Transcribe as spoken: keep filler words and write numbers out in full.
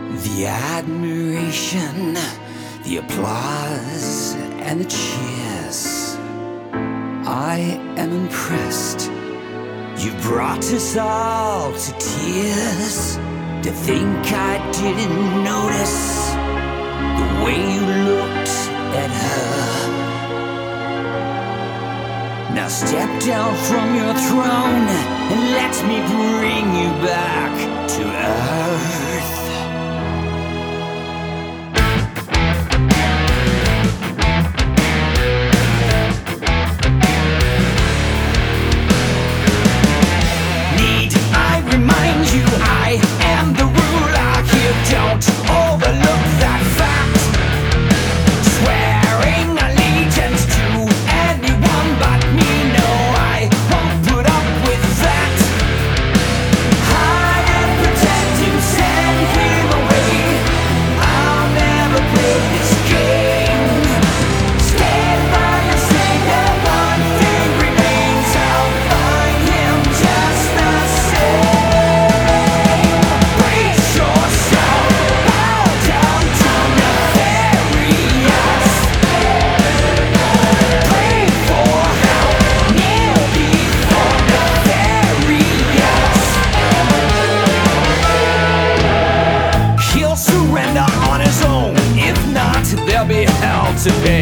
The admiration, the applause, and the cheers. I am impressed. You brought us all to tears. To think I didn't notice the way you looked at her. Now step down from your throne and let me bring you back to earth. Need I remind you I am the ruler here? Don't overlook that fact. Swearing allegiance to anyone but me, no, I won't put up with that. Hide and pretend to send him away. I'll never play this game. Stand by and say that one thing remains. I'll find him just the same. Brace yourself, bow down to nefarious. Pray for help, kneel before nefarious. He'll surrender on his own. If not, there'll be hell to pay.